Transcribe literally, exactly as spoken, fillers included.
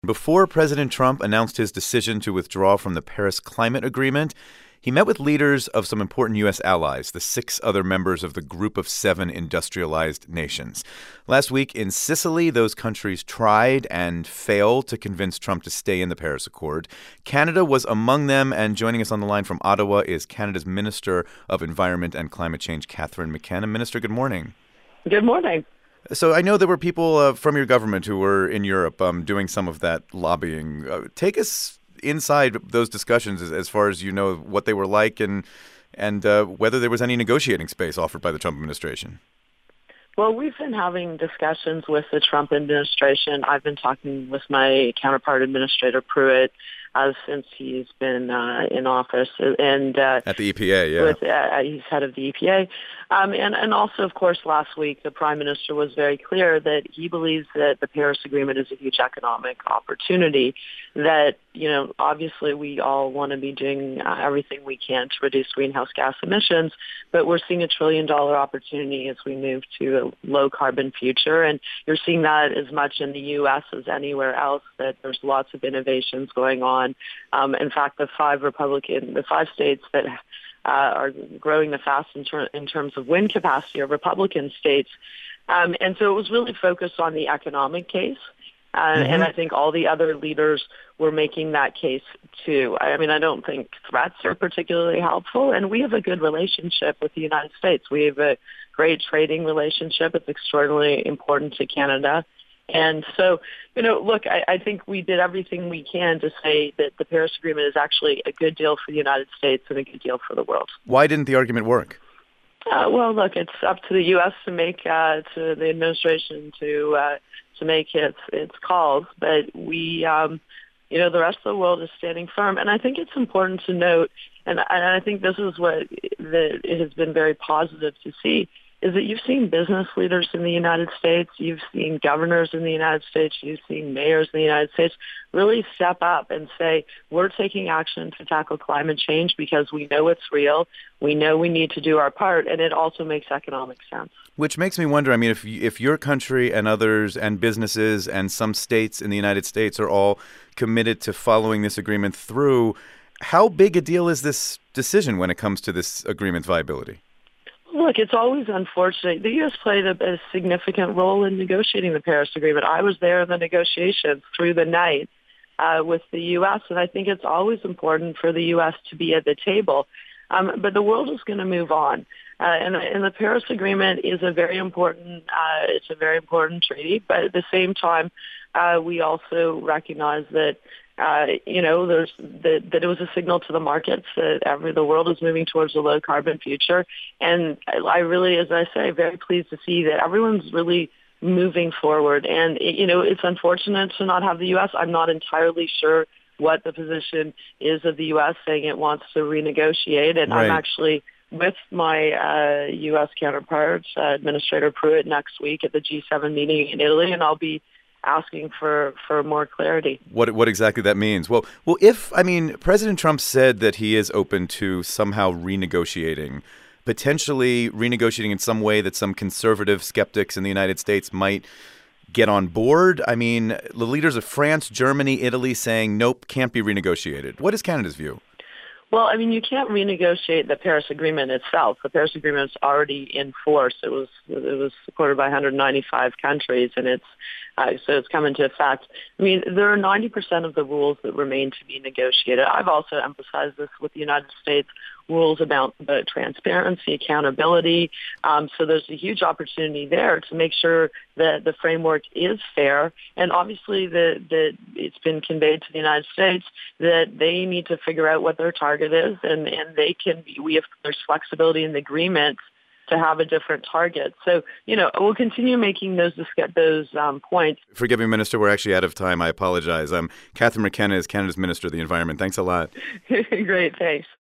Before President Trump announced his decision to withdraw from the Paris Climate Agreement, he met with leaders of some important U S allies, the six other members of the Group of Seven Industrialized Nations. Last week in Sicily, those countries tried and failed to convince Trump to stay in the Paris Accord. Canada was among them, and joining us on the line from Ottawa is Canada's Minister of Environment and Climate Change, Catherine McKenna. Minister, good morning. Good morning. So I know there were people uh, from your government who were in Europe um, doing some of that lobbying. Uh, take us inside those discussions as, as far as you know what they were like and and uh, whether there was any negotiating space offered by the Trump administration. Well, we've been having discussions with the Trump administration. I've been talking with my counterpart, Administrator Pruitt, uh, since he's been uh, in office. And uh, At the E P A, yeah. With, uh, he's head of the E P A. Um, and, and also, of course, last week, the Prime Minister was very clear that he believes that the Paris Agreement is a huge economic opportunity, that, you know, obviously we all want to be doing uh, everything we can to reduce greenhouse gas emissions, but we're seeing a trillion dollar opportunity as we move to a low carbon future. And you're seeing that as much in the U S as anywhere else, that there's lots of innovations going on. Um, in fact, the five Republican, the five states that Uh, are growing the fastest in, ter- in terms of wind capacity are Republican states. Um, and so it was really focused on the economic case. Uh, mm-hmm. And I think all the other leaders were making that case too. I mean, I don't think threats are particularly helpful. And we have a good relationship with the United States. We have a great trading relationship. It's extraordinarily important to Canada. And so, you know, look, I, I think we did everything we can to say that the Paris Agreement is actually a good deal for the United States and a good deal for the world. Why didn't the argument work? Uh, well, look, it's up to the U S to make, uh, to the administration to uh, to make its its calls. But we, um, you know, the rest of the world is standing firm. And I think it's important to note, and, and I think this is what the, it has been very positive to see, is that you've seen business leaders in the United States, you've seen governors in the United States, you've seen mayors in the United States really step up and say, we're taking action to tackle climate change because we know it's real, we know we need to do our part, and it also makes economic sense. Which makes me wonder, I mean, if if your country and others and businesses and some states in the United States are all committed to following this agreement through, how big a deal is this decision when it comes to this agreement's viability? Look, it's always unfortunate. The U S played a, a significant role in negotiating the Paris Agreement. I was there in the negotiations through the night uh, with the U S, and I think it's always important for the U S to be at the table. Um, but the world is going to move on, uh, and, and the Paris Agreement is a very important. Uh, it's a very important treaty. But at the same time, uh, we also recognize that. Uh, you know, there's that, that it was a signal to the markets that every the world is moving towards a low carbon future. And I, I really, as I say, very pleased to see that everyone's really moving forward. And, it, you know, it's unfortunate to not have the U S. I'm not entirely sure what the position is of the U S saying it wants to renegotiate. And right. I'm actually with my uh, U S counterpart, uh, Administrator Pruitt, next week at the G seven meeting in Italy, and I'll be asking for, for more clarity. What what exactly that means? Well, well, if, I mean, President Trump said that he is open to somehow renegotiating, potentially renegotiating in some way that some conservative skeptics in the United States might get on board. I mean, the leaders of France, Germany, Italy saying, nope, can't be renegotiated. What is Canada's view? Well, I mean, you can't renegotiate the Paris Agreement itself. The Paris Agreement is already in force. It was it was supported by one hundred ninety-five countries, and it's uh, so it's come into effect. I mean, there are ninety percent of the rules that remain to be negotiated. I've also emphasized this with the United States, rules about uh, transparency, accountability. Um, so there's a huge opportunity there to make sure that the framework is fair. And obviously that the, it's been conveyed to the United States that they need to figure out what their target is, and, and they can be, we have, there's flexibility in the agreement to have a different target. So, you know, we'll continue making those those um, points. Forgive me, Minister, we're actually out of time. I apologize. Um, Catherine McKenna is Canada's Minister of the Environment. Thanks a lot. Great, thanks.